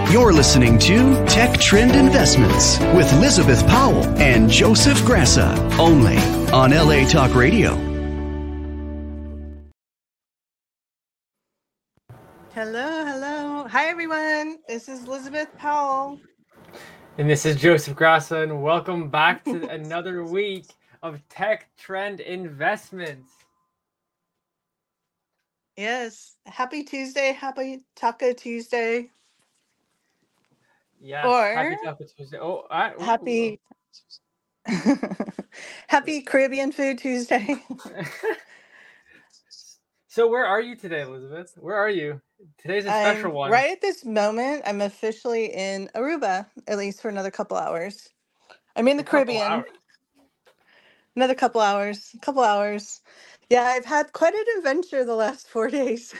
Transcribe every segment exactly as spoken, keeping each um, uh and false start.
You're listening to Tech Trend Investments with Elizabeth Powell and Joseph Grassa, only on L A Talk Radio. Hello, hello. Hi, everyone. This is Elizabeth Powell. And this is Joseph Grassa, and welcome back to another week of Tech Trend Investments. Yes. Happy Tuesday. Happy Taco Tuesday. Yes, Or happy Taco Tuesday. Oh, I, ooh, happy Happy Caribbean Food Tuesday. So where are you today, Elizabeth? Where are you? Today's a special I'm one. right at this moment. I'm officially in Aruba, at least for another couple hours. I'm in the A couple Caribbean. hours. Another couple hours. A couple hours. Yeah, I've had quite an adventure the last four days.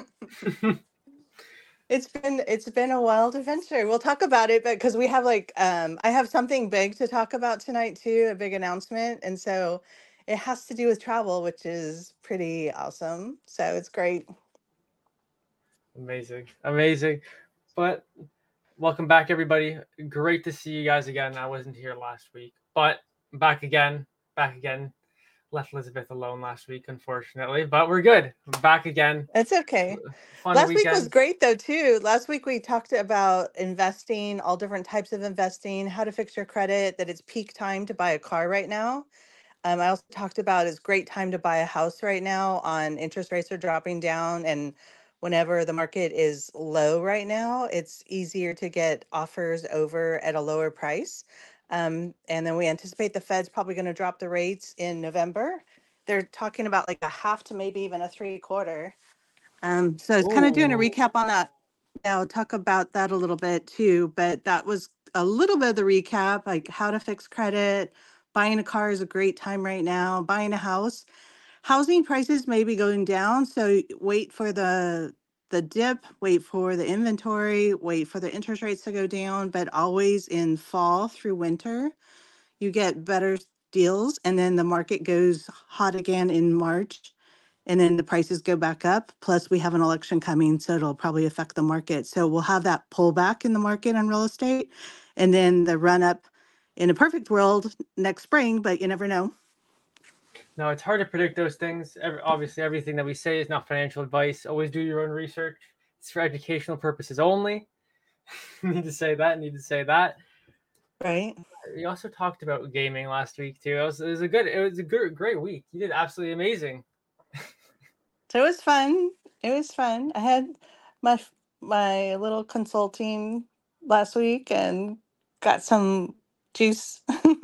It's been it's been a wild adventure. We'll talk about it, but because we have like um I have something big to talk about tonight too, a big announcement. And so it has to do with travel, which is pretty awesome. So it's great. Amazing, amazing. But welcome back, everybody. Great to see you guys again. I wasn't here last week, but back again, back again. Left Elizabeth alone last week, unfortunately, but we're good. We're back again. It's okay. Fun Last weekend. week was great though too. Last week we talked about investing, all different types of investing, how to fix your credit, that it's peak time to buy a car right now. Um, I also talked about it's great time to buy a house right now on interest rates are dropping down, and whenever the market is low right now, it's easier to get offers over at a lower price. Um, and then we anticipate the Fed's probably going to drop the rates in November. They're talking about like a half to maybe even a three quarter. Um, so it's kind of doing a Ooh. recap on that. Yeah, I'll talk about that a little bit too, but that was a little bit of the recap, like how to fix credit. Buying a car is a great time right now. Buying a house, housing prices may be going down, so wait for the the dip, wait for the inventory, wait for the interest rates to go down, but always in fall through winter, you get better deals, and then the market goes hot again in March, and then the prices go back up. Plus, we have an election coming, so it'll probably affect the market. So we'll have that pullback in the market on real estate, and then the run up in a perfect world next spring, but you never know. No, it's hard to predict those things. Every, obviously, everything that we say is not financial advice. Always do your own research. It's for educational purposes only. Need to say that. Need to say that. Right. We also talked about gaming last week too. It was, it was a good. It was a good, great week. You did absolutely amazing. So it was fun. It was fun. I had my my little consulting last week and got some juice.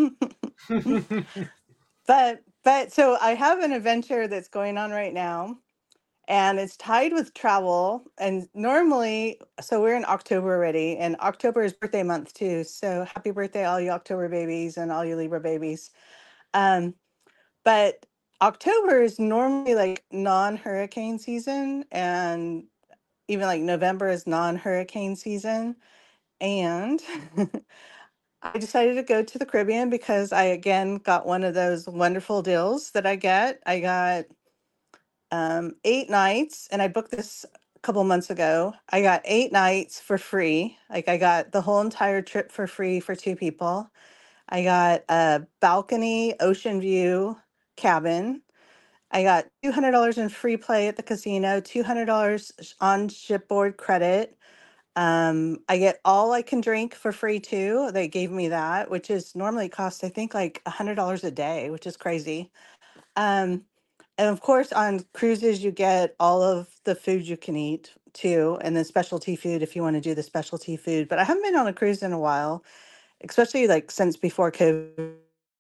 But but so I have an adventure that's going on right now, and it's tied with travel. And normally, so we're in October already, and October is birthday month too. So happy birthday, all you October babies and all you Libra babies. Um, but October is normally like non-hurricane season, and even like November is non-hurricane season. And I decided to go to the Caribbean because I again got one of those wonderful deals that I get. I got um, eight nights, and I booked this a couple months ago. I got eight nights for free. Like I got the whole entire trip for free for two people. I got a balcony ocean view cabin. I got two hundred dollars in free play at the casino, two hundred dollars on shipboard credit. Um, I get all I can drink for free too. They gave me that, which is normally costs, I think, like one hundred dollars a day, which is crazy. Um, and of course, on cruises, you get all of the food you can eat too, and then specialty food if you want to do the specialty food. But I haven't been on a cruise in a while, especially like since before COVID.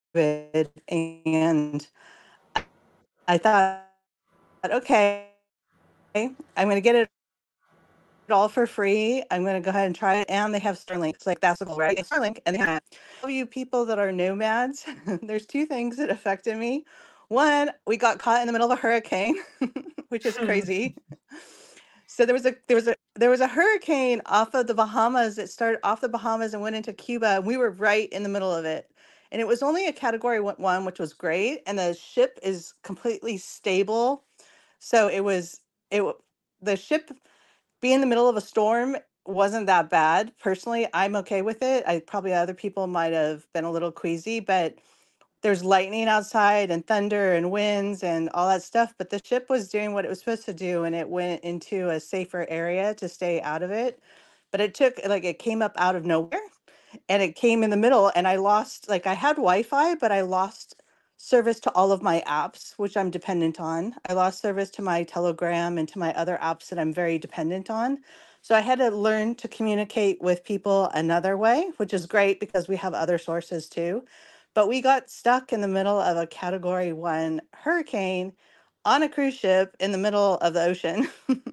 And I thought, okay, I'm going to get it all for free. I'm going to go ahead and try it. And they have Starlink. It's like, that's the goal, right? It's Starlink. And they have all you people that are nomads, there's two things that affected me. One, we got caught in the middle of a hurricane, which is crazy. So there was a there was a there was a hurricane off of the Bahamas. It started off the Bahamas and went into Cuba. And we were right in the middle of it. And it was only a category one, one, which was great. And the ship is completely stable. So it was it w- the ship being in the middle of a storm wasn't that bad. Personally, I'm okay with it. I probably other people might have been a little queasy, but there's lightning outside and thunder and winds and all that stuff. But the ship was doing what it was supposed to do, and it went into a safer area to stay out of it. But it took like it came up out of nowhere and it came in the middle, and I lost like I had Wi-Fi, but I lost service to all of my apps, which I'm dependent on. I lost service to my Telegram and to my other apps that I'm very dependent on. So I had to learn to communicate with people another way, which is great because we have other sources too. But we got stuck in the middle of a category one hurricane on a cruise ship in the middle of the ocean.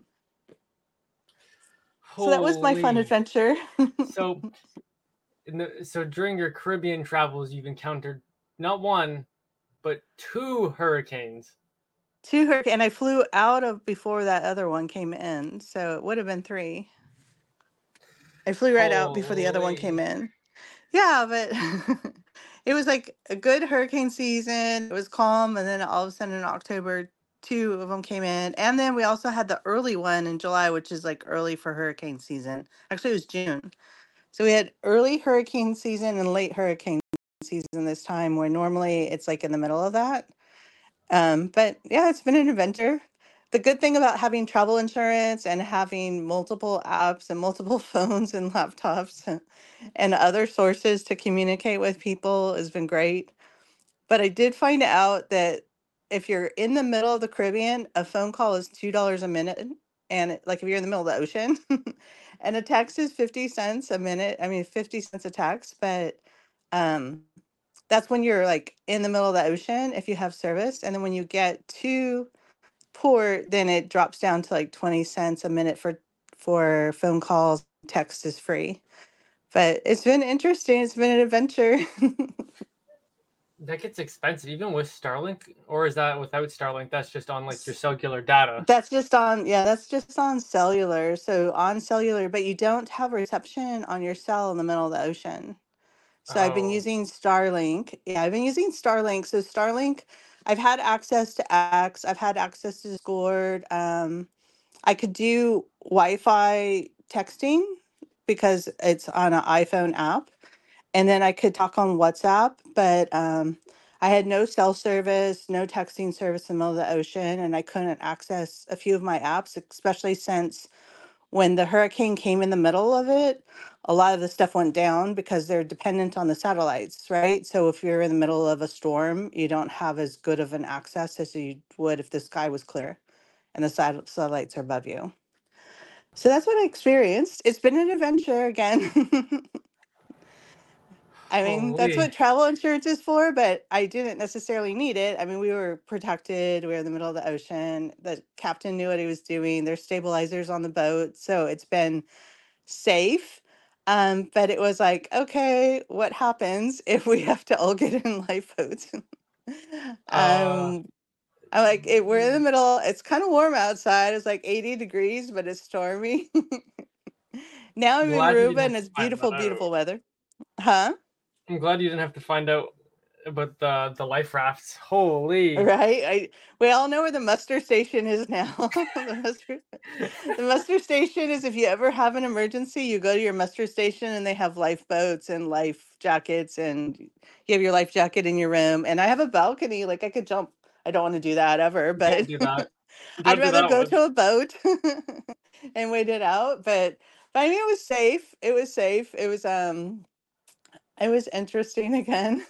So that was my fun Holy. adventure. So, in the, so during your Caribbean travels, you've encountered not one, but two hurricanes. Two hurricane, and I flew out of before that other one came in, so it would have been three. I flew right out before the other one came Holy. in. Yeah, but it was like a good hurricane season. It was calm, and then all of a sudden in October, two of them came in, and then we also had the early one in July, which is like early for hurricane season. Actually, it was June. So we had early hurricane season and late hurricane season this time, where normally it's like in the middle of that. Um, but yeah, it's been an adventure. The good thing about having travel insurance and having multiple apps and multiple phones and laptops and other sources to communicate with people has been great. But I did find out that if you're in the middle of the Caribbean, a phone call is two dollars a minute. And it- like if you're in the middle of the ocean, and a text is fifty cents a minute. I mean, fifty cents a text, but um, that's when you're like in the middle of the ocean if you have service. And then when you get to port, then it drops down to like twenty cents a minute for for phone calls. Text is free. But it's been interesting. It's been an adventure. That gets expensive, even with Starlink, or is that without Starlink? That's just on like your cellular data. That's just on, yeah, that's just on cellular. So on cellular, but you don't have reception on your cell in the middle of the ocean. So I've been Oh, using Starlink. Yeah, I've been using Starlink. So Starlink, I've had access to X, I've had access to Discord. Um, I could do Wi-Fi texting because it's on an iPhone app, and then I could talk on WhatsApp. But um, I had no cell service, no texting service in the middle of the ocean, and I couldn't access a few of my apps, especially since when the hurricane came in the middle of it, a lot of the stuff went down because they're dependent on the satellites, right? So if you're in the middle of a storm, you don't have as good of an access as you would if the sky was clear and the sat- satellites are above you. So that's what I experienced. It's been an adventure again. I mean, that's holy. what travel insurance is for, but I didn't necessarily need it. I mean, we were protected. We were in the middle of the ocean. The captain knew what he was doing. There's stabilizers on the boat. So it's been safe. Um, but it was like, okay, what happens if we have to all get in lifeboats? Uh, um, I'm like, it, we're in the middle. It's kind of warm outside. It's like eighty degrees, but it's stormy. Now I'm in glad you didn't Aruba have and to it's find that beautiful, out. beautiful weather. Huh? I'm glad you didn't have to find out about the the life rafts. Holy. Right? I we all know where the muster station is now. the muster the muster station is if you ever have an emergency, you go to your muster station and they have lifeboats and life jackets, and you have your life jacket in your room. And I have a balcony, like I could jump. I don't want to do that ever, Don't but do that. I'd Don't do rather that go one. to a boat and wait it out. But but I mean it was safe. It was safe. It was um it was interesting again.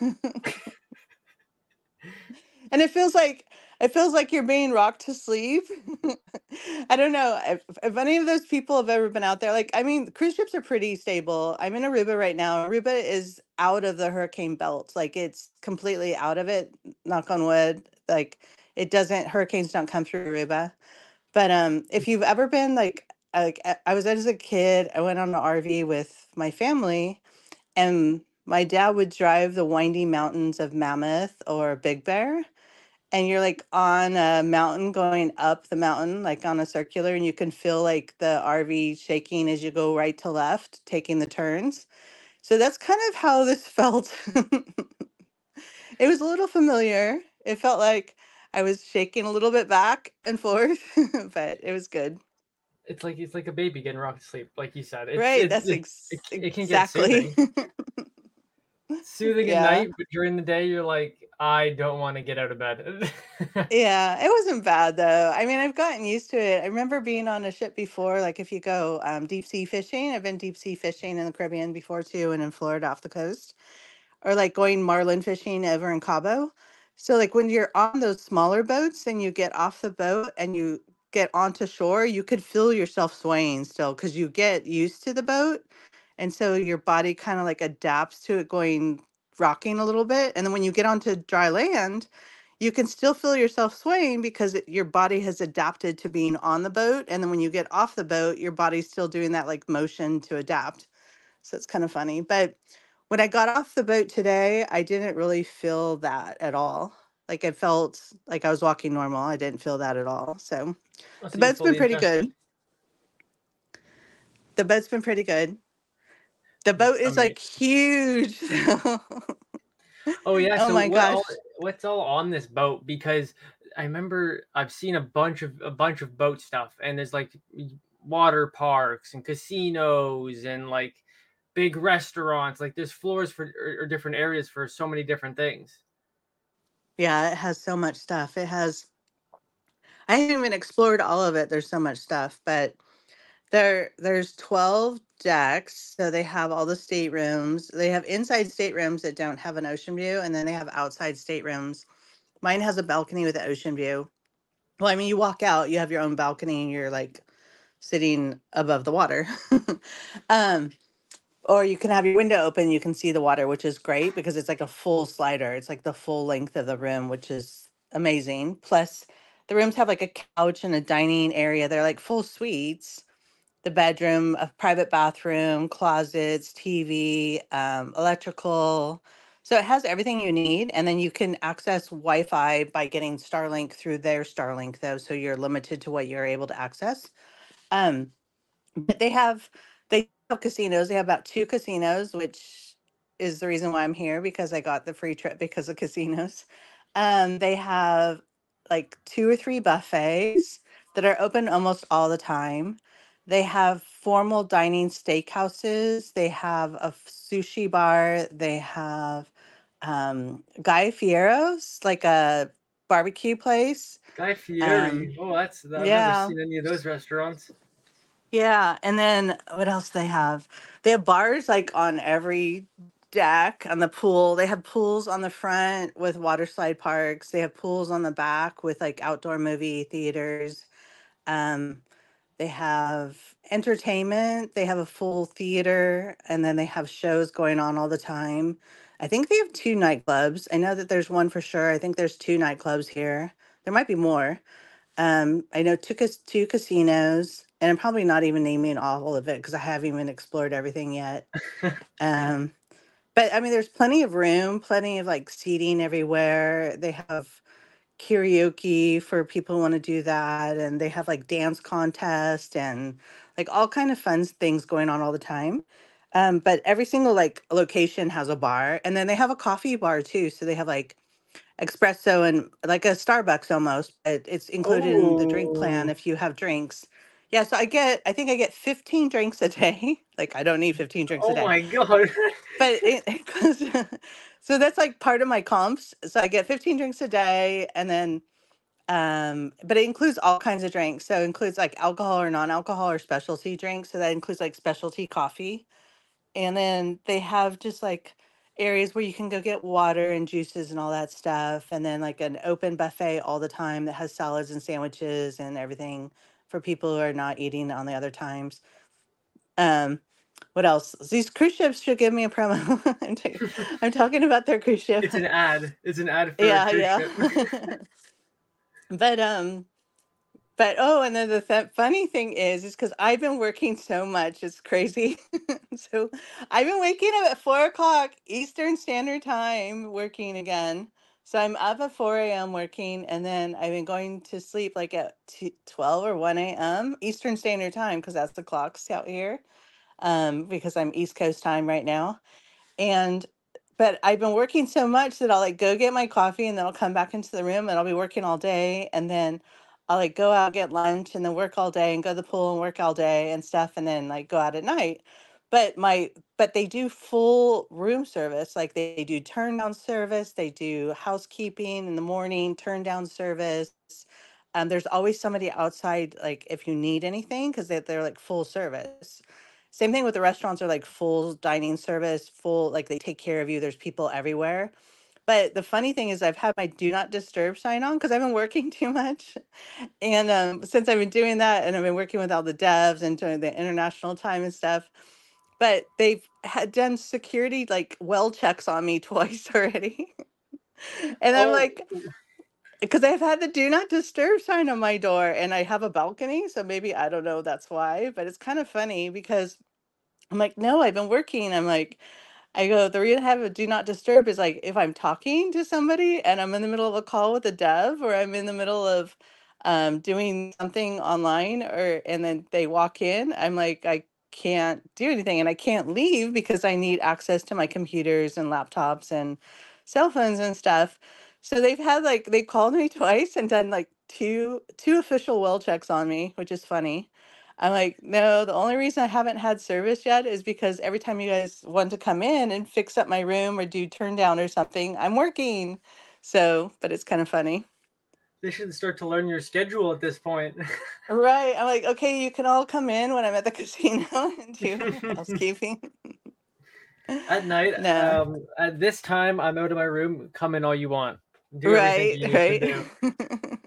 And it feels like it feels like you're being rocked to sleep. I don't know if, if any of those people have ever been out there. Like, I mean, cruise ships are pretty stable. I'm in Aruba right now. Aruba is out of the hurricane belt. Like, it's completely out of it. Knock on wood. Like, it doesn't. Hurricanes don't come through Aruba. But um, if you've ever been like, like I I was as a kid, I went on an R V with my family, and my dad would drive the winding mountains of Mammoth or Big Bear, and you're like on a mountain going up the mountain like on a circular, and you can feel like the R V shaking as you go right to left taking the turns. So that's kind of how this felt. It was a little familiar. It felt like I was shaking a little bit back and forth, but it was good. it's like it's like a baby getting rocked to sleep, like you said. It's Right, it's that's it, ex- it, it can get exactly. soothing, soothing at Yeah. night, but during the day you're like, I don't want to get out of bed. Yeah, it wasn't bad though. I mean, I've gotten used to it. I remember being on a ship before, like if you go um, deep sea fishing, I've been deep sea fishing in the Caribbean before too, and in Florida off the coast, or like going marlin fishing over in Cabo. So like when you're on those smaller boats and you get off the boat and you get onto shore, you could feel yourself swaying still because you get used to the boat. And so your body kind of like adapts to it going rocking a little bit. And then when you get onto dry land, you can still feel yourself swaying because it, your body has adapted to being on the boat. And then when you get off the boat, your body's still doing that like motion to adapt. So it's kind of funny. But when I got off the boat today, I didn't really feel that at all. Like I felt like I was walking normal. I didn't feel that at all. So Oh, the so you boat's been fully pretty adjusted. good. The boat's been pretty good. The Mm, boat is amazing. like huge. Oh yeah, Oh so my what all gosh. what's all on this boat? Because I remember I've seen a bunch of a bunch of boat stuff, and there's like water parks and casinos and like big restaurants. Like there's floors for or, or different areas for so many different things. Yeah, it has so much stuff. It has, I haven't even explored all of it. There's so much stuff, but there there's twelve decks. So they have all the staterooms. They have inside staterooms that don't have an ocean view, and then they have outside staterooms. Mine has a balcony with an ocean view. Well, I mean, you walk out, you have your own balcony, and you're like sitting above the water. um, or you can have your window open, you can see the water, which is great because it's like a full slider. It's like the full length of the room, which is amazing. Plus, the rooms have like a couch and a dining area. They're like full suites. The bedroom, a private bathroom, closets, T V, um, electrical. So it has everything you need. And then you can access Wi Fi by getting Starlink through their Starlink, though. So you're limited to what you're able to access. Um, but they have they have casinos. They have about two casinos, which is the reason why I'm here because I got the free trip because of casinos. Um, they have like two or three buffets that are open almost all the time. They have formal dining steakhouses. They have a f- sushi bar. They have um, Guy Fiero's, like a barbecue place. Guy Um, Fieri. Oh, that's I've never yeah. seen any of those restaurants. Yeah, and then what else they have? They have bars like on every deck on the pool. They have pools on the front with water slide parks. They have pools on the back with like outdoor movie theaters. Um, they have entertainment. They have a full theater, and then they have shows going on all the time. I think they have two nightclubs. I know that there's one for sure. I think there's two nightclubs here. There might be more. Um, I know two, cas- two casinos, and I'm probably not even naming all of it because I haven't even explored everything yet. Um, but I mean, there's plenty of room, plenty of like seating everywhere. They have karaoke for people who want to do that, and they have like dance contest and like all kind of fun things going on all the time. Um, but every single like location has a bar, and then they have a coffee bar too. So they have like espresso and like a Starbucks almost, but it's included in the drink plan Oh, if you have drinks. Yeah, so I get, I think I get fifteen drinks a day. Like I don't need fifteen drinks a oh day, my god. but it, it goes, so that's like part of my comps. So I get fifteen drinks a day, and then, um, but it includes all kinds of drinks. So it includes like alcohol or non-alcohol or specialty drinks. So that includes like specialty coffee. And then they have just like areas where you can go get water and juices and all that stuff. And then like an open buffet all the time that has salads and sandwiches and everything for people who are not eating on the other times. Um, what else? These cruise ships should give me a promo. I'm, ta- I'm talking about their cruise ship. It's an ad. It's an ad for a Yeah, cruise yeah. ship. but um But oh, and then the th- funny thing is, is because I've been working so much, it's crazy. So I've been waking up at four o'clock Eastern Standard Time, working again. So I'm up at four a m working, and then I've been going to sleep like at t- twelve or one a m Eastern Standard Time because that's the clocks out here. Um, because I'm East Coast time right now, and but I've been working so much that I'll like go get my coffee and then I'll come back into the room and I'll be working all day, and then I'll like go out, get lunch, and then work all day and go to the pool and work all day and stuff, and then like go out at night. But my but they do full room service. Like they do turn down service, they do housekeeping in the morning, turn down service. Um, there's always somebody outside, like if you need anything, because they, they're like full service. Same thing with the restaurants are like full dining service, full like they take care of you. There's people everywhere. But the funny thing is, I've had my do not disturb sign on because I've been working too much. And um, since I've been doing that, and I've been working with all the devs and doing the international time and stuff, but they've had done security like well checks on me twice already. And I'm Oh, like, because I've had the do not disturb sign on my door and I have a balcony. So maybe I don't know that's why, but it's kind of funny because I'm like, no, I've been working. I'm like, I go, the reason I have a do not disturb is like if I'm talking to somebody and I'm in the middle of a call with a dev or I'm in the middle of um, doing something online or and then they walk in, I'm like, I can't do anything and I can't leave because I need access to my computers and laptops and cell phones and stuff. So they've had like they called me twice and done like two two official well checks on me, which is funny. I'm like, no, the only reason I haven't had service yet is because every time you guys want to come in and fix up my room or do turn down or something, I'm working. So, but it's kind of funny. they should start to learn your schedule at this point. Right. I'm like, okay, you can all come in when I'm at the casino and do housekeeping. At night, No. um, at this time, I'm out of my room. Come in all you want. Do everything Right, you need to right.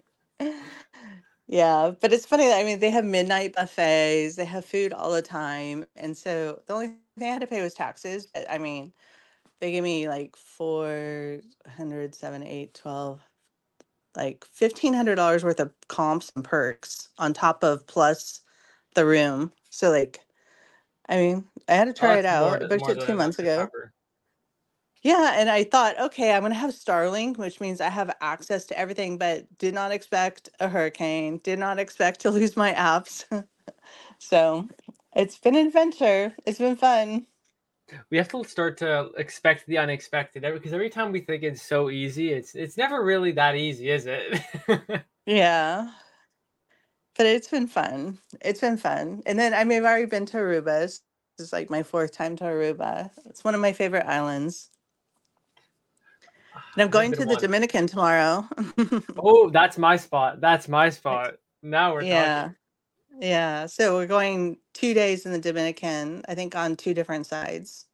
Yeah, but it's funny. I mean, they have midnight buffets, they have food all the time. And so the only thing I had to pay was taxes. But I mean, they give me like four hundred, seven, eight, twelve, like fifteen hundred dollars worth of comps and perks on top of plus the room. So like, I mean, I had to Oh, try it that's more out. I than booked more it than two enough months to ago. cover. Yeah, and I thought, okay, I'm gonna have Starlink, which means I have access to everything, but did not expect a hurricane, did not expect to lose my apps. So it's been an adventure. It's been fun. We have to start to expect the unexpected because every time we think it's so easy, it's it's never really that easy, is it? Yeah. But it's been fun. It's been fun. And then I mean, I've already been to Aruba. This is like my fourth time to Aruba. It's one of my favorite islands. And I'm I've never going been to the once. Dominican tomorrow. Oh, that's my spot. That's my spot. Now we're Yeah. talking. Yeah. So we're going two days in the Dominican, I think on two different sides.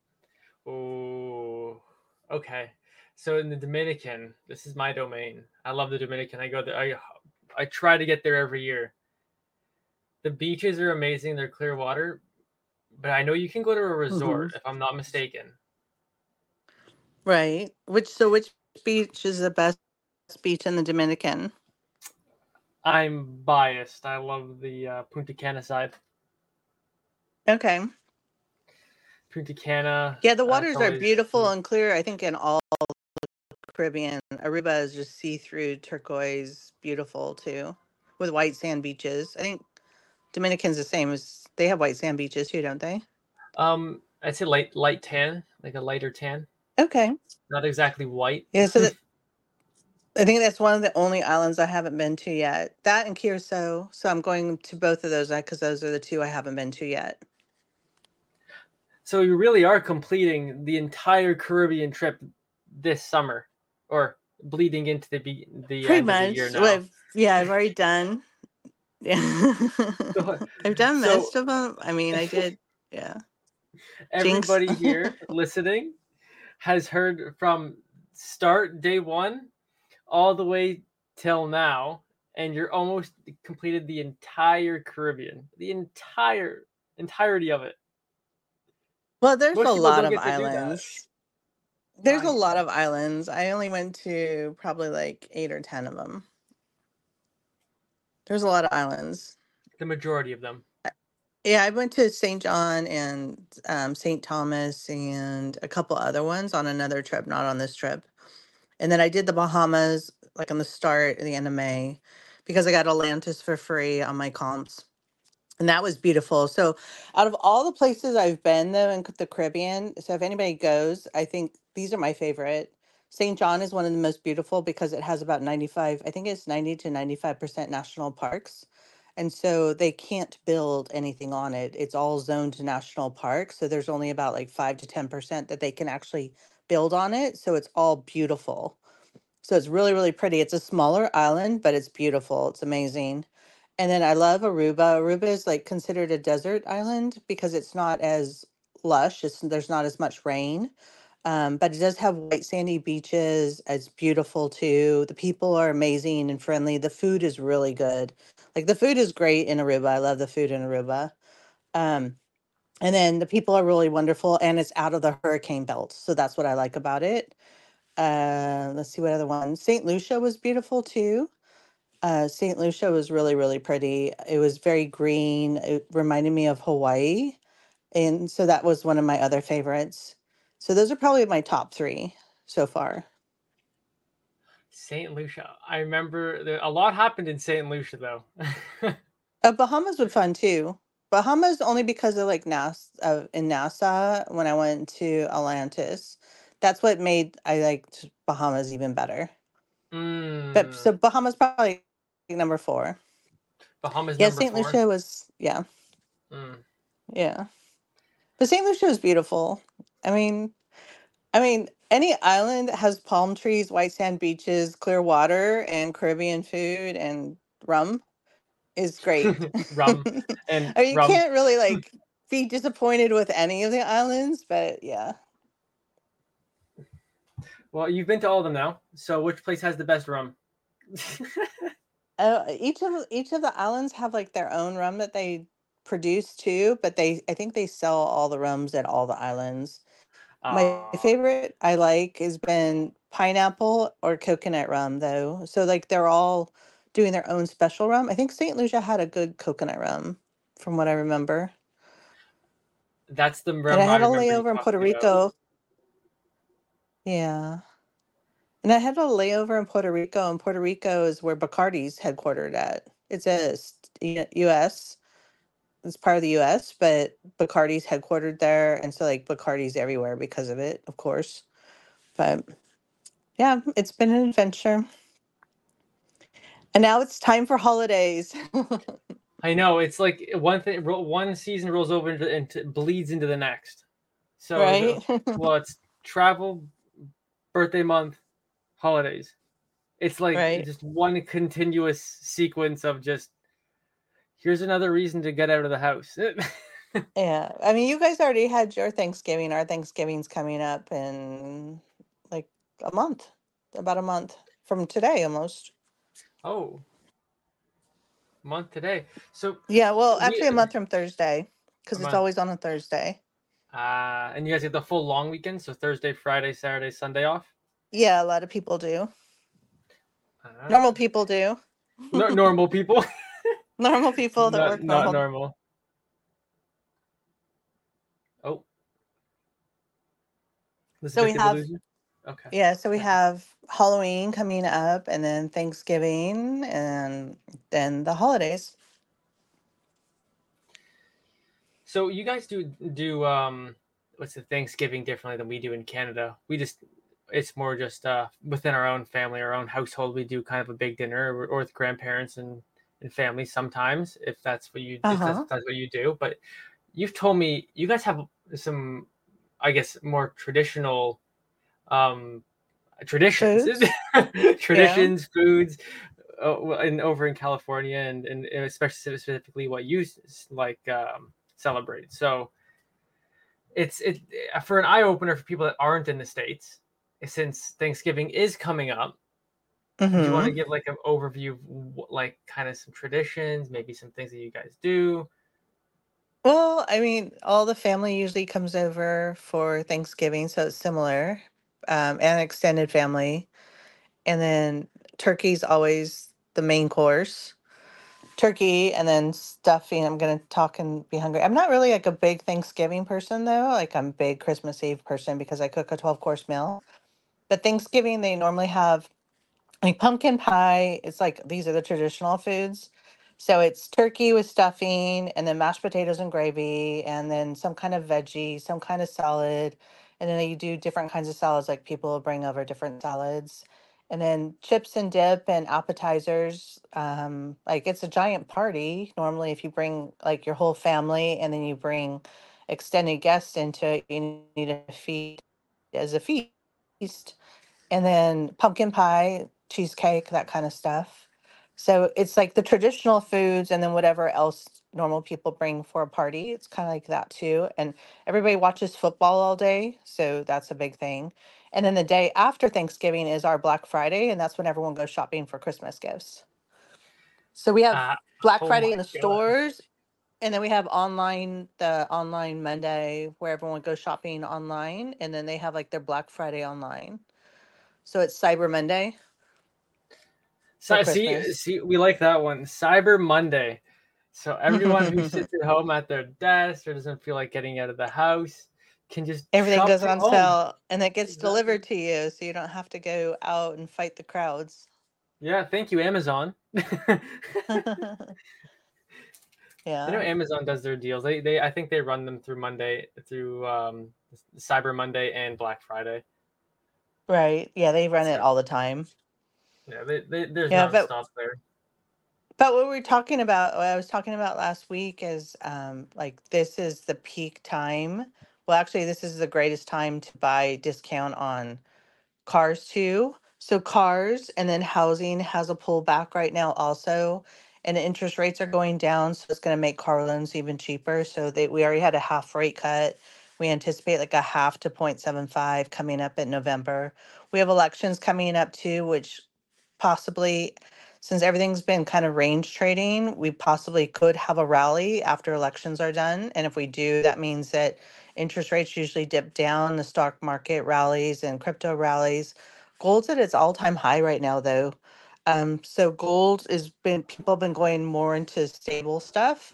Oh, okay. So in the Dominican, this is my domain. I love the Dominican. I go there. I I try to get there every year. The beaches are amazing. They're clear water, but I know you can go to a Hmm. resort if I'm not mistaken. Right. Which, so which beach is the best beach in the Dominican? I'm biased. I love the uh, Punta Cana side. Okay. Punta Cana. Yeah, the Uh, it's waters are always beautiful and clear, I think, in all Caribbean. Aruba is just see-through turquoise, beautiful too, with white sand beaches. I think Dominican's the same as they have white sand beaches too, don't they? um. I'd say light light tan, like a lighter tan. Okay. Not exactly white. Yeah, so that I think that's one of the only islands I haven't been to yet. That and Curacao. So I'm going to both of those because those are the two I haven't been to yet. So you really are completing the entire Caribbean trip this summer, or bleeding into the be- the Pretty end of the year much. now. Well, yeah, I've already done. Yeah. So, I've done so most of them. I mean, I did. Yeah. Jinx. everybody here listening has heard from start day one all the way till now, and you're almost completed the entire Caribbean, the entire entirety of it. Well, there's Most a people lot don't of get to do that. islands. There's a I, lot of islands. I only went to probably like eight or ten of them. There's a lot of islands. the majority of them. Yeah, I went to Saint John and um, Saint Thomas and a couple other ones on another trip, not on this trip. And then I did the Bahamas like on the start, the end of May, because I got Atlantis for free on my comps. And that was beautiful. So, out of all the places I've been though in the Caribbean, so if anybody goes, I think these are my favorite. Saint John is one of the most beautiful because it has about ninety-five, I think it's ninety to ninety-five percent national parks. And so they can't build anything on it. It's all zoned to national park. So there's only about like five to ten percent that they can actually build on it. So it's all beautiful. So it's really, really pretty. It's a smaller island, but it's beautiful. It's amazing. And then I love Aruba. Aruba is like considered a desert island because it's not as lush. It's there's not as much rain. Um, but it does have white sandy beaches. It's beautiful too. The people are amazing and friendly. The food is really good. Like the food is great in Aruba. I love the food in Aruba. Um, and then the people are really wonderful and it's out of the hurricane belt. So that's what I like about it. Uh, let's see what other one. Saint Lucia was beautiful too. Uh, Saint Lucia was really, really pretty. It was very green. It reminded me of Hawaii. And so that was one of my other favorites. So those are probably my top three so far. Saint Lucia. I remember there, a lot happened in Saint Lucia though. Uh, Bahamas was fun too. Bahamas only because of like Nas uh, in Nassau when I went to Atlantis. That's what made I liked Bahamas even better. But Mm, so Bahamas probably number four. Bahamas Yeah, number Saint four. Lucia was yeah. Mm. Yeah. But Saint Lucia is beautiful. I mean, I mean, any island that has palm trees, white sand beaches, clear water, and Caribbean food and rum is great. Rum and I mean, you rum. can't really like be disappointed with any of the islands, but yeah. Well, you've been to all of them now. So which place has the best rum? Uh, each of each of the islands have like their own rum that they produce too, but they I think they sell all the rums at all the islands. My Uh, favorite I like has been pineapple or coconut rum though. So like they're all doing their own special rum. I think Saint Lucia had a good coconut rum from what I remember. that's the And I rum I had a remember you layover in Puerto talking about. Rico. Yeah. And I had a layover in Puerto Rico, and Puerto Rico is where Bacardi's headquartered at. It's a st- U S. It's part of the U S, but Bacardi's headquartered there, and so like Bacardi's everywhere because of it, of course. But yeah, it's been an adventure. And now it's time for holidays. I know it's like one thing. One season rolls over into, into bleeds into the next. So Right? the well, it's travel, birthday month, holidays. It's like Right. just one continuous sequence of just here's another reason to get out of the house. Yeah. I mean, you guys already had your Thanksgiving. Our Thanksgiving's coming up in like a month, about a month from today almost. Oh, month today. So Yeah, well, we actually a month from Thursday a because it's month. always on a Thursday. Uh, and you guys get the full long weekend, so Thursday, Friday, Saturday, Sunday off. Yeah, a lot of people do. Uh, Normal people do. no, normal people, Normal people that not work not normal. normal. Oh, So we Elizabeth, did we have, lose you? Okay. yeah, so we Okay. have Halloween coming up and then Thanksgiving and then the holidays. So you guys do do um what's the Thanksgiving differently than we do in Canada? We just it's more just uh within our own family, our own household. We do kind of a big dinner or, or with grandparents and and family sometimes if that's what you if that's, Uh-huh. that's what you do. But you've told me you guys have some, I guess, more traditional um traditions, Foods. Yeah. traditions, foods. Uh, and over in California, and, and especially specifically what you like um, celebrate. So it's it for an eye opener for people that aren't in the States, since Thanksgiving is coming up. Do you want to Mm-hmm. give like an overview of what, like kind of some traditions, maybe some things that you guys do? Well, I mean, all the family usually comes over for Thanksgiving, so it's similar, um, and extended family. And then turkey's always the main course. Turkey and then stuffing. I'm gonna talk and be hungry. I'm not really like a big Thanksgiving person though. Like I'm a big Christmas Eve person because I cook a twelve course meal. But Thanksgiving they normally have like pumpkin pie. It's like these are the traditional foods. So it's turkey with stuffing and then mashed potatoes and gravy and then some kind of veggie, some kind of salad. And then they do different kinds of salads, like people will bring over different salads. And then chips and dip and appetizers. Um, like it's a giant party. Normally, if you bring like your whole family and then you bring extended guests into it, you need a feed as a feast. And then pumpkin pie, cheesecake, that kind of stuff. So it's like the traditional foods and then whatever else normal people bring for a party. It's kind of like that too. And everybody watches football all day. So that's a big thing. And then the day after Thanksgiving is our Black Friday. And that's when everyone goes shopping for Christmas gifts. So we have Uh, Black oh my Friday in the god. stores. And then we have online, the online Monday where everyone goes shopping online. And then they have like their Black Friday online. So it's Cyber Monday for So see, Christmas. see, we like that one, Cyber Monday. So everyone who sits at home at their desk or doesn't feel like getting out of the house can just Everything shop goes from on home. sale and it gets Exactly. delivered to you, so you don't have to go out and fight the crowds. Yeah, thank you, Amazon. I know Yeah, Amazon does their deals. They, they, I think they run them through Monday, through um, Cyber Monday and Black Friday. right. Yeah, they run it So all the time. yeah, they, they, there's Yeah, but nonstop there. but what we were talking about, what I was talking about last week is um like this is the peak time. Well, actually, this is the greatest time to buy discount on cars too. So cars and then housing has a pullback right now also. And interest rates are going down, so it's going to make car loans even cheaper. So they we already had a half rate cut. We anticipate like a half to point seven five coming up in November. We have elections coming up too, which possibly, since everything's been kind of range trading, we possibly could have a rally after elections are done. And if we do, that means that interest rates usually dip down, the stock market rallies and crypto rallies. Gold's at its all-time high right now, though. Um, so gold has been, people have been going more into stable stuff,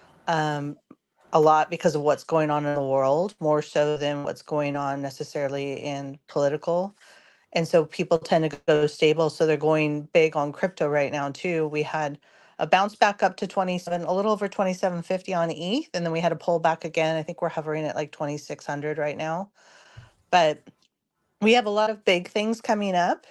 um, a lot because of what's going on in the world, more so than what's going on necessarily in political. And so people tend to go stable. So they're going big on crypto right now too. We had a bounce back up to twenty-seven, a little over twenty-seven fifty on E T H, and then we had a pull back again. I think we're hovering at like twenty-six hundred right now. But we have a lot of big things coming up.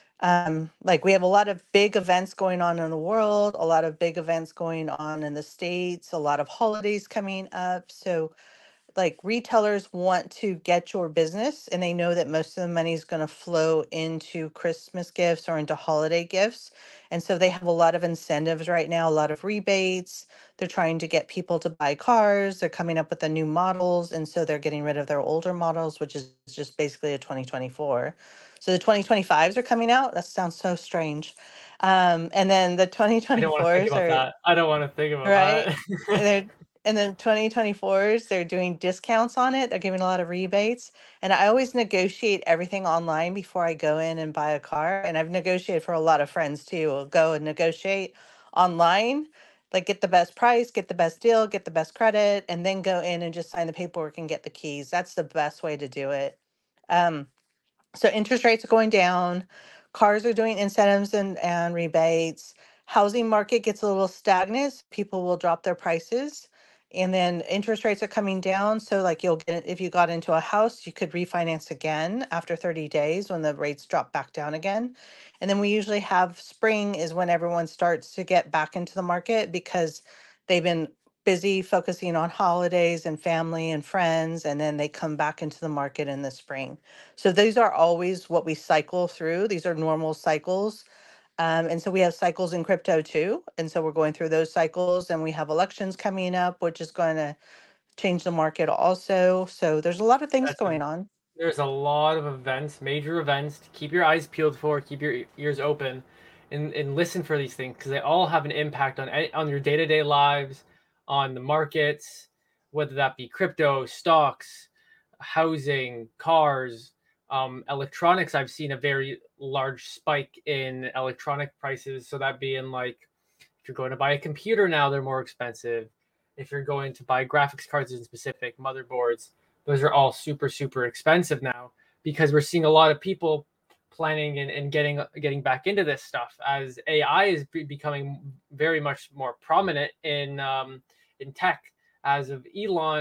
Um, like we have a lot of big events going on in the world, a lot of big events going on in the States, a lot of holidays coming up. So like retailers want to get your business and they know that most of the money is going to flow into Christmas gifts or into holiday gifts. And so they have a lot of incentives right now, a lot of rebates. They're trying to get people to buy cars. They're coming up with the new models. And so they're getting rid of their older models, which is just basically a twenty twenty-four. So the twenty twenty-fives are coming out. That sounds so strange. Um, and then the I don't want to think twenty twenty-fours about are that. I don't want to think about right. that. They're and then twenty twenty-fours, they're doing discounts on it. They're giving a lot of rebates. And I always negotiate everything online before I go in and buy a car. And I've negotiated for a lot of friends too. I'll go and negotiate online, like get the best price, get the best deal, get the best credit, and then go in and just sign the paperwork and get the keys. That's the best way to do it. Um, so interest rates are going down, cars are doing incentives and, and rebates. Housing market gets a little stagnant. People will drop their prices. And then interest rates are coming down. So like you'll get, if you got into a house, you could refinance again after thirty days when the rates drop back down again. And then we usually have spring is when everyone starts to get back into the market because they've been busy focusing on holidays and family and friends. And then they come back into the market in the spring. So these are always what we cycle through. These are normal cycles. Um, and so we have cycles in crypto too. And so we're going through those cycles and we have elections coming up, which is going to change the market also. So there's a lot of things That's a, going on. there's a lot of events, major events to keep your eyes peeled for, keep your ears open, and, and listen for these things because they all have an impact on on your day to day lives, on the markets, whether that be crypto, stocks, housing, cars, um, electronics. I've seen a very large spike in electronic prices. So that being like, if you're going to buy a computer now, they're more expensive. If you're going to buy graphics cards in specific, motherboards, those are all super, super expensive now because we're seeing a lot of people planning and, and getting getting back into this stuff as A I is be- becoming very much more prominent in um, in tech. As of Elon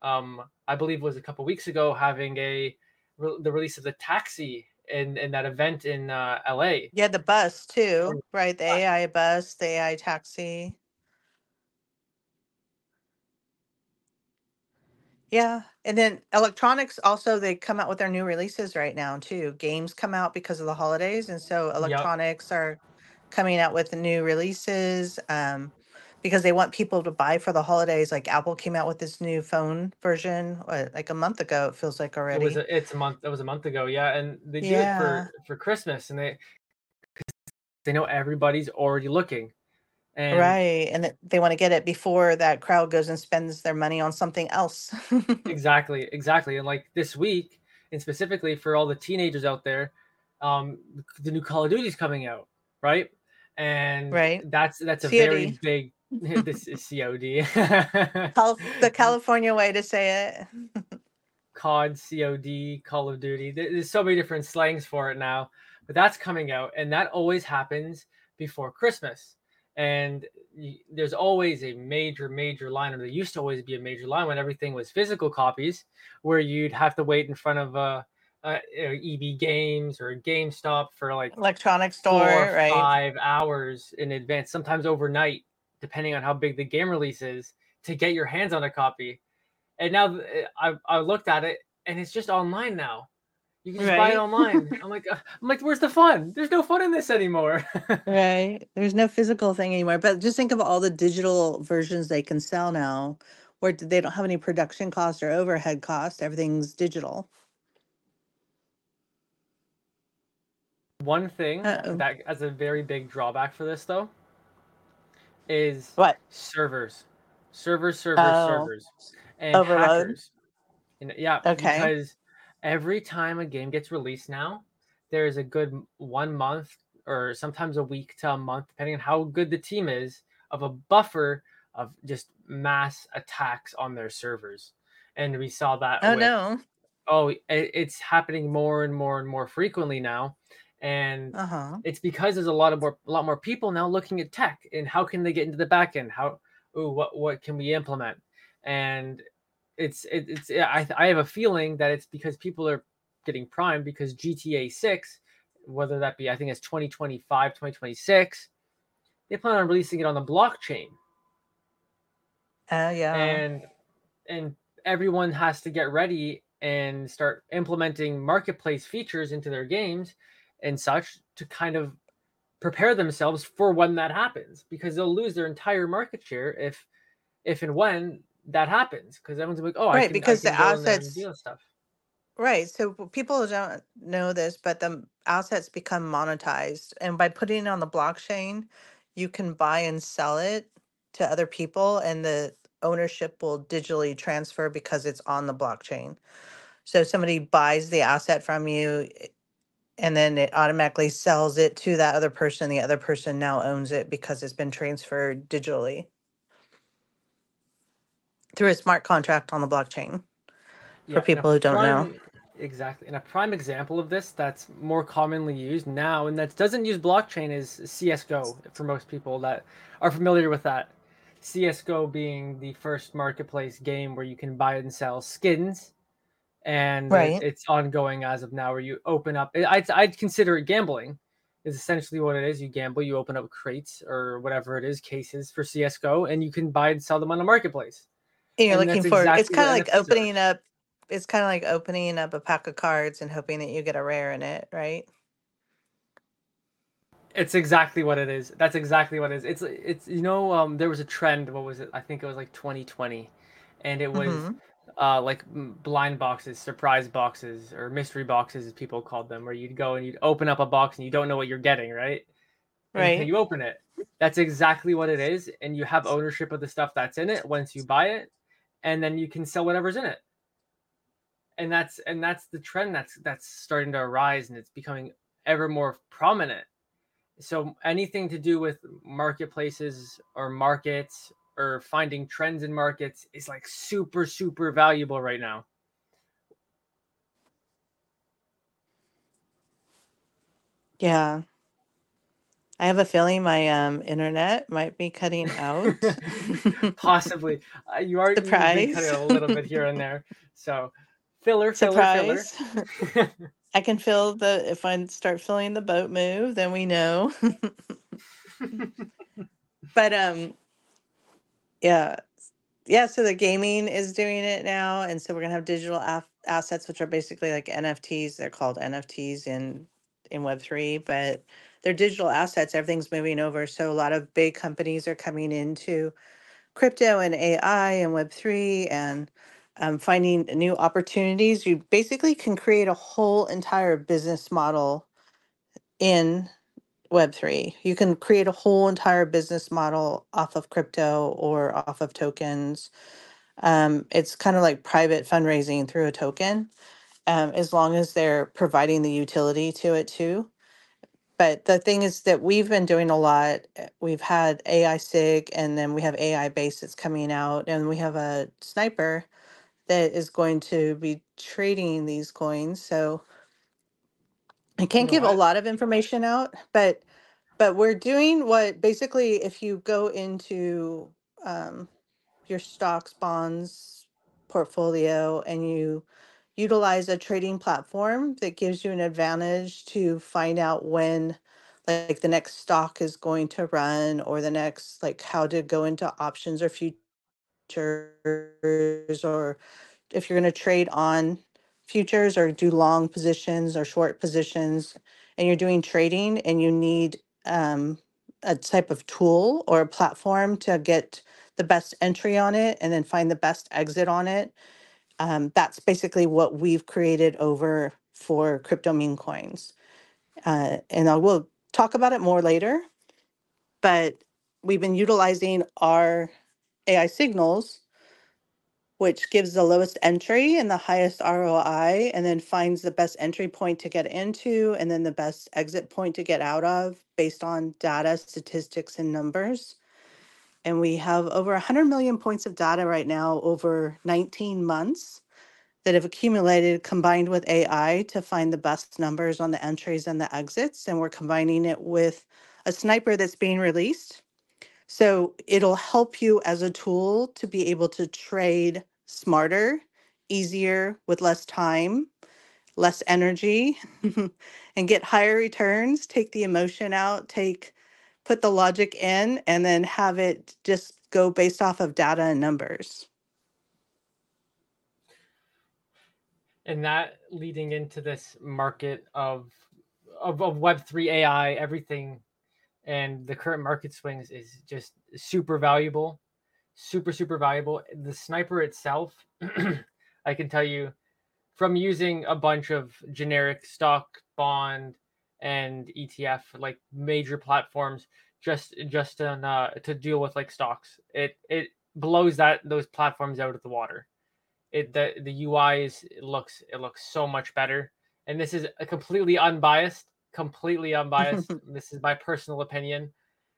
um, I believe it was a couple weeks ago, having a the release of the Taxi in in that event in uh, L A. Yeah, the bus too, right? The A I bus, the A I taxi. Yeah. And then electronics also, they come out with their new releases right now too. Games come out because of the holidays. And so Yep. electronics are coming out with new releases um, because they want people to buy for the holidays. Like Apple came out with this new phone version what, like a month ago, it feels like It was already. a, it's a month. That was a month ago. Yeah, and they do it for Yeah. for Christmas, and they they know everybody's already looking, and Right. And that they want to get it before that crowd goes and spends their money on something else. exactly, exactly, and like this week, and specifically for all the teenagers out there, um, the new Call of Duty's coming out, right? And Right. that's that's a very C O D. big. This is C O D. Cal- the California way to say it. C O D, C O D, Call of Duty. There's so many different slangs for it now, but that's coming out, and that always happens before Christmas. And there's always a major, major line, or there used to always be a major line when everything was physical copies, where you'd have to wait in front of a, a, a E B Games or a GameStop for like Electronic store, four, right? five hours in advance, sometimes overnight, depending on how big the game release is, to get your hands on a copy. And now I, I looked at it, and it's just online now. You can just buy it Right. online. I'm like, uh, I'm like, where's the fun? There's no fun in this anymore. Right. There's no physical thing anymore. But just think of all the digital versions they can sell now, where they don't have any production cost or overhead cost. Everything's digital. One thing Uh-oh. that as a very big drawback for this though is What? servers, servers, servers, Oh, servers, and overload. hackers. And yeah, Okay. because every time a game gets released now, there's a good one month or sometimes a week to a month, depending on how good the team is, of a buffer of just mass attacks on their servers. And we saw that Oh with, no. oh, it, it's happening more and more and more frequently now. And Uh-huh. it's because there's a lot of more, a lot more people now looking at tech and how can they get into the back end? How, ooh, what, what can we implement? And it's it, it's I I have a feeling that it's because people are getting primed because G T A six, whether that be I think it's twenty twenty-five, twenty twenty-six, they plan on releasing it on the blockchain, Oh yeah. and and everyone has to get ready and start implementing marketplace features into their games and such to kind of prepare themselves for when that happens, because they'll lose their entire market share if if and when that happens, because everyone's like, oh, I Right, can I because can the go in there and assets, deal stuff. right. So p- people don't know this, but the assets become monetized. And by putting it on the blockchain, you can buy and sell it to other people, and the ownership will digitally transfer because it's on the blockchain. So if somebody buys the asset from you, i- and then it automatically sells it to that other person. The other person now owns it because it's been transferred digitally through a smart contract on the blockchain, for Yeah, and a people who don't know. prime exactly, and a prime example of this that's more commonly used now and that doesn't use blockchain is C S G O for most people that are familiar with that. C S G O being the first marketplace game where you can buy and sell skins, and it, Right. it's ongoing as of now. Where you open up, I'd I'd consider it gambling. Is essentially what it is. You gamble, you open up crates or whatever it is, cases for C S G O, and you can buy and sell them on the marketplace. And you're And looking that's for, it's exactly kind what of like N F Ts are. opening up, it's kind of like opening up a pack of cards and hoping that you get a rare in it, right? It's exactly what it is. That's exactly what it is. It's it's you know um there was a trend. What was it? I think it was like twenty twenty, and it was Mm-hmm. uh like blind boxes, surprise boxes, or mystery boxes as people called them, where you'd go and you'd open up a box and you don't know what you're getting, right? Until Right. you open it. That's exactly what it is, and you have ownership of the stuff that's in it once you buy it, and then you can sell whatever's in it. And that's and that's the trend that's that's starting to arise, and it's becoming ever more prominent. So anything to do with marketplaces or markets or finding trends in markets is like super super valuable right now. Yeah. I have a feeling my um internet might be cutting out. Possibly. Uh, you are you've been cutting Surprise. a little bit here and there. So filler, filler, filler. Surprise. I can feel the if I start feeling the boat move, then we know. But um yeah. Yeah, so the gaming is doing it now, and so we're gonna have digital af- assets, which are basically like N F Ts. They're called N F Ts in in Web three, but they're digital assets. Everything's moving over, so a lot of big companies are coming into crypto and A I and Web three, and um, finding new opportunities. You basically can create a whole entire business model in Web three. You can create a whole entire business model off of crypto or off of tokens. Um, it's kind of like private fundraising through a token, um, as long as they're providing the utility to it too. But the thing is that we've been doing a lot. uh, We've had A I SIG, and then we have A I base that's coming out, and we have a sniper that is going to be trading these coins. So I You can't know give a what? lot of information out, but but we're doing what basically if you go into um, your stocks, bonds portfolio and you utilize a trading platform that gives you an advantage to find out when like the next stock is going to run or the next like how to go into options or futures or if you're going to trade on futures or do long positions or short positions and you're doing trading and you need um, a type of tool or a platform to get the best entry on it and then find the best exit on it. Um, that's basically what we've created over for crypto meme coins. Uh, and I will talk about it more later, but we've been utilizing our A I signals, which gives the lowest entry and the highest R O I, and then finds the best entry point to get into, and then the best exit point to get out of based on data, statistics, and numbers. And we have over one hundred million points of data right now over nineteen months that have accumulated combined with A I to find the best numbers on the entries and the exits. And we're combining it with a sniper that's being released. So it'll help you as a tool to be able to trade smarter, easier, with less time, less energy, and get higher returns, take the emotion out, take put the logic in, and then have it just go based off of data and numbers. And that leading into this market of of, of Web three A I, everything and the current market swings is just super valuable, super super valuable. The sniper itself, I can tell you from using a bunch of generic stock, bond, and E T F like major platforms just just on, uh, to deal with like stocks. It it blows that those platforms out of the water. It the the U I is it looks it looks so much better. And this is a completely unbiased, completely unbiased. This is my personal opinion,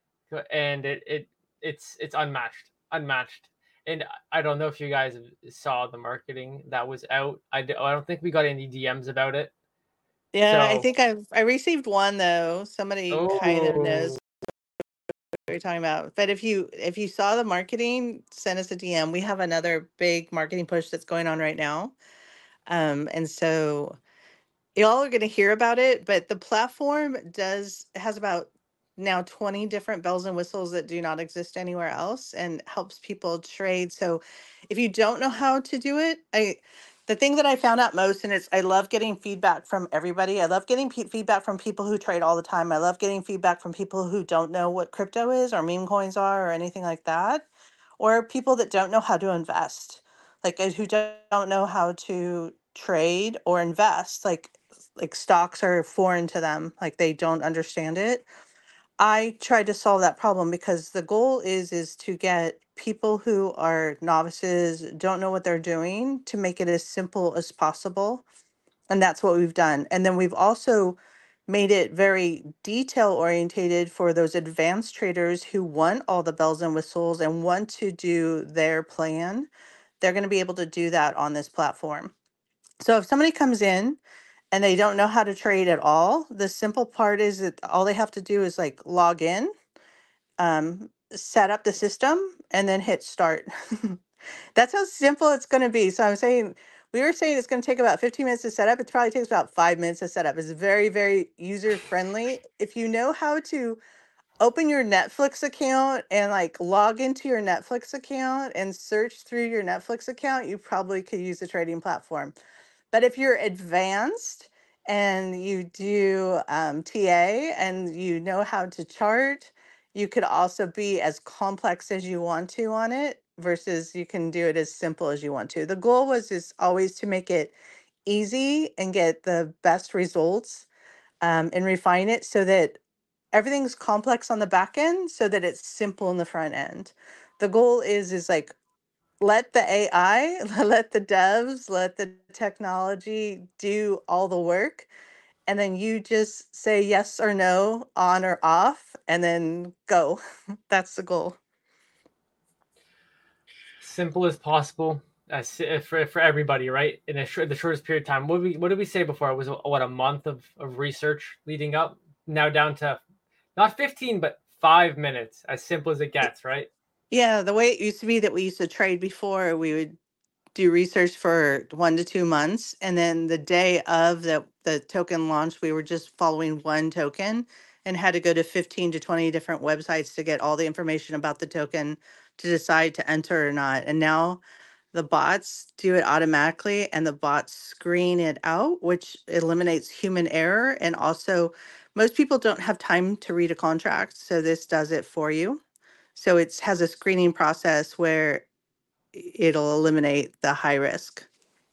and it it it's it's unmatched, unmatched. And I don't know if you guys saw the marketing that was out. I, d- I don't think we got any D Ms about it. Yeah, I So, think I've I received one though. Somebody kind of knows oh, what you're talking about. But if you if you saw the marketing, send us a D M. We have another big marketing push that's going on right now. Um, and so y'all are going to hear about it, but the platform does has about now twenty different bells and whistles that do not exist anywhere else and helps people trade. So if you don't know how to do it, I the thing that I found out most, and it's I love getting feedback from everybody. I love getting pe- feedback from people who trade all the time. I love getting feedback from people who don't know what crypto is or meme coins are or anything like that, or people that don't know how to invest, like uh, who don't don't know how to trade or invest. Like like stocks are foreign to them, like they don't understand it. I tried to solve that problem because the goal is is to get people who are novices, don't know what they're doing, to make it as simple as possible. And that's what we've done. And then we've also made it very detail orientated for those advanced traders who want all the bells and whistles and want to do their plan. They're going to be able to do that on this platform. So if somebody comes in and they don't know how to trade at all, the simple part is that all they have to do is like log in, um, set up the system, and then hit start. That's how simple it's going to be. So I'm saying, we were saying it's going to take about fifteen minutes to set up. It probably takes about five minutes to set up. It's very, very user friendly. If you know how to open your Netflix account and like log into your Netflix account and search through your Netflix account, you probably could use the trading platform. But if you're advanced and you do um, T A and you know how to chart, you could also be as complex as you want to on it versus you can do it as simple as you want to. The goal was just always to make it easy and get the best results, um, and refine it so that everything's complex on the back end so that it's simple in the front end. The goal is is like, let the A I, let the devs, let the technology do all the work. And then you just say yes or no, on or off, and then go. That's the goal. Simple as possible, as si- for for everybody, right? In a short, the shortest period of time. What did we what did we say before? It was what, a month of, of research leading up. Now down to not fifteen, but five minutes. As simple as it gets, right? Yeah, the way it used to be that we used to trade before, we would do research for one to two months, and then the day of the the token launch, we were just following one token and had to go to fifteen to twenty different websites to get all the information about the token to decide to enter or not. And now the bots do it automatically, and the bots screen it out, which eliminates human error. And also, most people don't have time to read a contract, so this does it for you. So it has a screening process where it'll eliminate the high risk.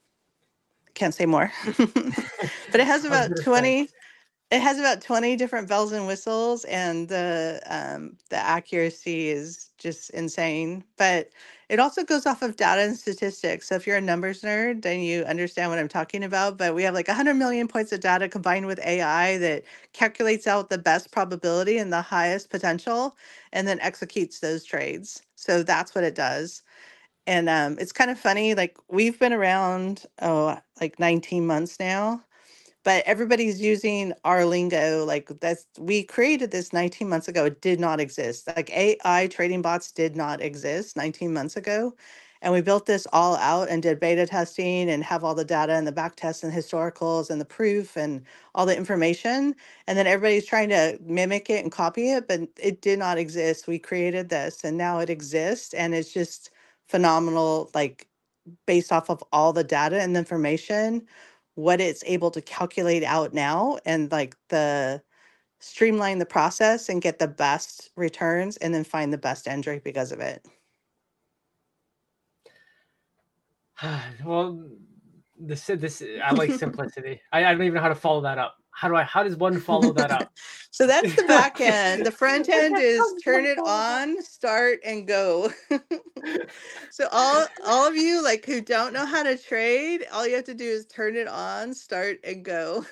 Can't say more. But it has I was about gonna say. twenty, it has about twenty different bells and whistles, and the um, the accuracy is just insane. But it also goes off of data and statistics. So if you're a numbers nerd, then you understand what I'm talking about. But we have like one hundred million points of data combined with A I that calculates out the best probability and the highest potential, and then executes those trades. So that's what it does. And um, it's kind of funny, like we've been around, oh, like nineteen months now, but everybody's using our lingo. Like that's, we created this nineteen months ago. It did not exist. Like A I trading bots did not exist nineteen months ago. And we built this all out and did beta testing and have all the data and the back tests and historicals and the proof and all the information. And then everybody's trying to mimic it and copy it, but it did not exist. We created this and now it exists, and it's just phenomenal, like based off of all the data and the information, what it's able to calculate out now, and like the streamline the process and get the best returns and then find the best entry because of it. Well, this this I like simplicity. I, I don't even know how to follow that up. How do I? How does one follow that up? So that's the back end. The front end How is does turn one it follow that? on, start, and go. So all all of you like who don't know how to trade, all you have to do is turn it on, start, and go.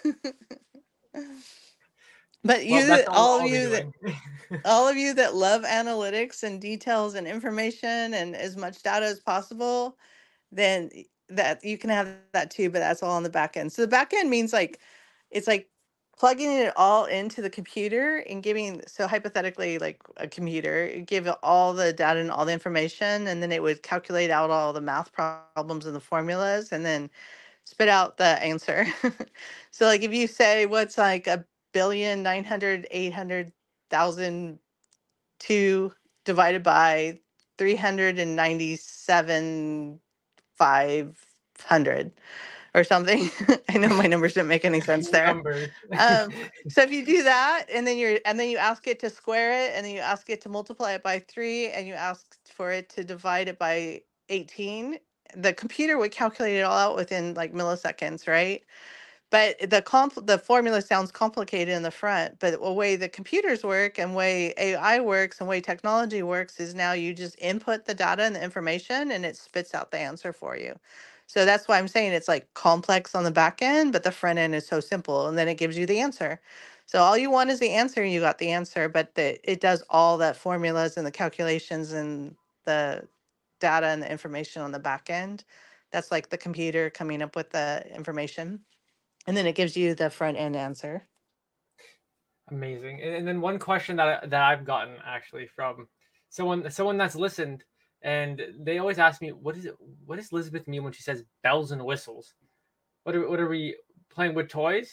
But Well, you, that's that all all of I'll be you that doing. all of you that love analytics and details and information and as much data as possible, then y- that you can have that too, but that's all on the back end. So the back end means like it's like plugging it all into the computer and giving, so hypothetically like a computer, you give it all the data and all the information, and then it would calculate out all the math problems and the formulas and then spit out the answer. So like if you say what's like a billion nine hundred eight hundred thousand two divided by three hundred ninety-seven five hundred or something. I know my numbers didn't make any sense there. Numbers. Um, so if you do that, and then you're and then you ask it to square it, and then you ask it to multiply it by three, and you ask for it to divide it by eighteen, the computer would calculate it all out within like milliseconds, right? But the comp the formula sounds complicated in the front, but the way the computers work and way A I works and way technology works is now you just input the data and the information and it spits out the answer for you. So that's why I'm saying it's like complex on the back end, but the front end is so simple, and then it gives you the answer. So all you want is the answer, and you got the answer, but the, it does all that formulas and the calculations and the data and the information on the back end. That's like the computer coming up with the information. And then it gives you the front end answer. Amazing. And, and then one question that I, that I've gotten actually from someone someone that's listened, and they always ask me, what is it? What does Elizabeth mean when she says bells and whistles? What are what are we playing with toys?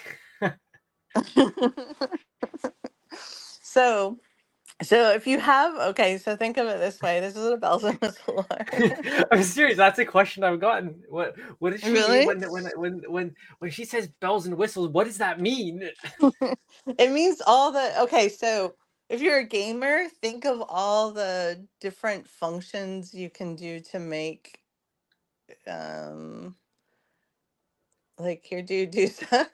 so, so if you have okay, so think of it this way. This is what a bells and whistles are. I'm serious. That's a question I've gotten. What what does she Really? mean when when when when when she says bells and whistles? What does that mean? It means all the okay. So if you're a gamer, think of all the different functions you can do to make, um, like your dude do stuff.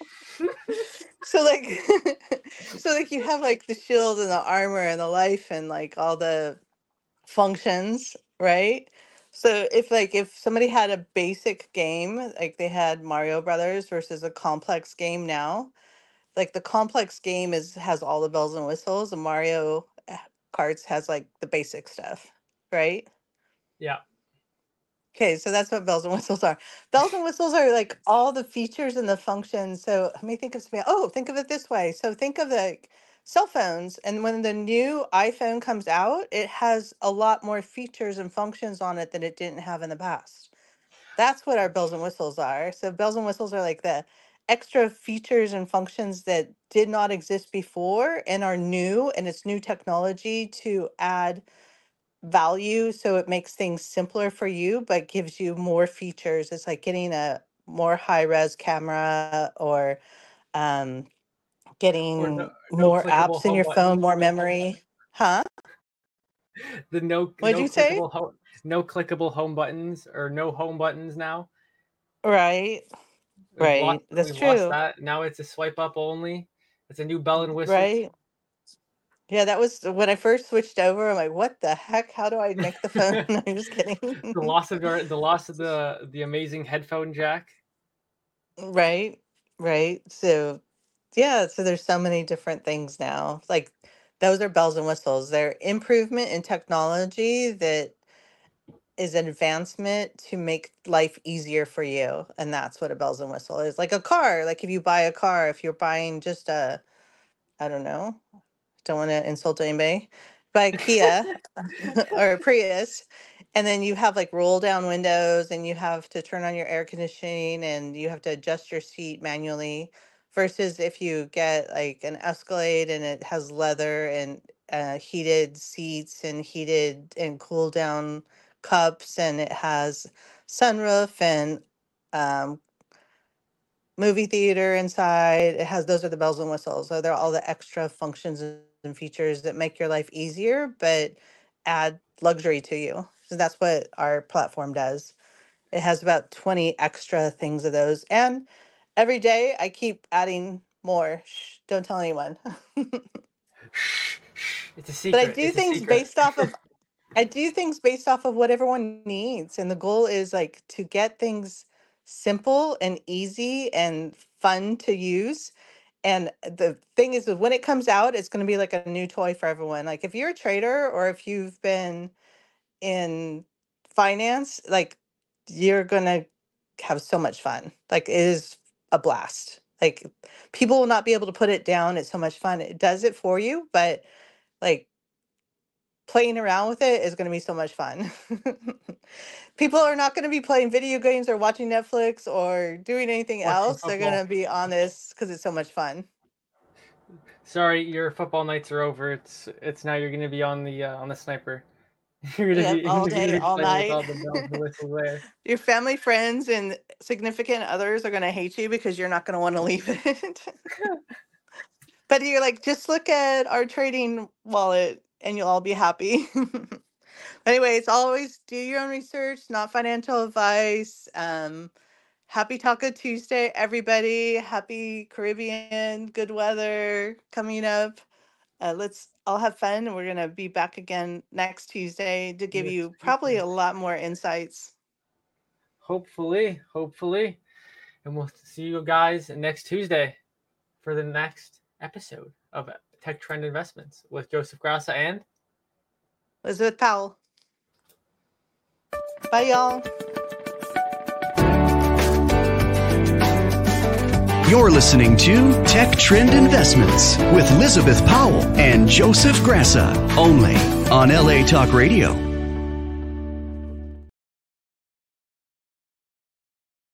So like, so like you have like the shield and the armor and the life and like all the functions, right? So if like if somebody had a basic game, like they had Mario Brothers versus a complex game now, like the complex game is has all the bells and whistles, and Mario Karts has like the basic stuff, right? Yeah. Okay, so that's what bells and whistles are. Bells and whistles are like all the features and the functions. So let me think of something. Oh, think of it this way. So think of the cell phones, and when the new iPhone comes out, it has a lot more features and functions on it than it didn't have in the past. That's what our bells and whistles are. So bells and whistles are like the extra features and functions that did not exist before and are new, and it's new technology to add value, so it makes things simpler for you but gives you more features. It's like getting a more high res camera, or um, getting Or no, no more clickable apps in home your phone, buttons. more memory. Huh? The no What'd no you say? clickable home no clickable home buttons or no home buttons now. Right. We've Right. lost That's we've lost true. that. Now it's a swipe up only. It's a new bell and whistles. Right. Yeah, that was when I first switched over. I'm like, what the heck? How do I make the phone? I'm just kidding. The loss of our, the loss of the the amazing headphone jack. Right. Right. So yeah, so there's so many different things now. Like those are bells and whistles. They're improvement in technology that is an advancement to make life easier for you. And that's what a bells and whistle is. Like a car, like if you buy a car, if you're buying just a, I don't know, don't want to insult anybody, buy a Kia or a Prius, and then you have like roll down windows and you have to turn on your air conditioning and you have to adjust your seat manually, versus if you get like an Escalade and it has leather and uh, heated seats and heated and cool down cups, and it has sunroof and um, movie theater inside. It has, those are the bells and whistles. So they're all the extra functions and features that make your life easier, but add luxury to you. So that's what our platform does. It has about twenty extra things of those. And every day I keep adding more. Shh, don't tell anyone. It's a secret. But I do it's things based off of I do things based off of what everyone needs. And the goal is like to get things simple and easy and fun to use. And the thing is, when it comes out, it's going to be like a new toy for everyone. Like if you're a trader or if you've been in finance, like you're going to have so much fun. Like it is a blast. Like people will not be able to put it down. It's so much fun. It does it for you, but like playing around with it is going to be so much fun. People are not going to be playing video games or watching Netflix or doing anything Watching else. They're going football. to be on this because it's so much fun. Sorry, your football nights are over. It's it's now you're going to be on the uh, on the sniper. You're going to Yep, be all you're gonna day, be all playing with night. all the bells and whistles there. Your family, friends, and significant others are going to hate you because you're not going to want to leave it. But you're like, just look at our trading wallet and you'll all be happy. Anyways, always do your own research, not financial advice. Um, happy Taco Tuesday, everybody. Happy Caribbean, good weather coming up. Uh, let's all have fun. And we're going to be back again next Tuesday to give Next you probably Tuesday. a lot more insights. Hopefully, hopefully. And we'll see you guys next Tuesday for the next episode of Tech Trend Investments with Joseph Grassa and Elizabeth Powell. Bye, y'all. You're listening to Tech Trend Investments with Elizabeth Powell and Joseph Grassa, only on L A Talk Radio.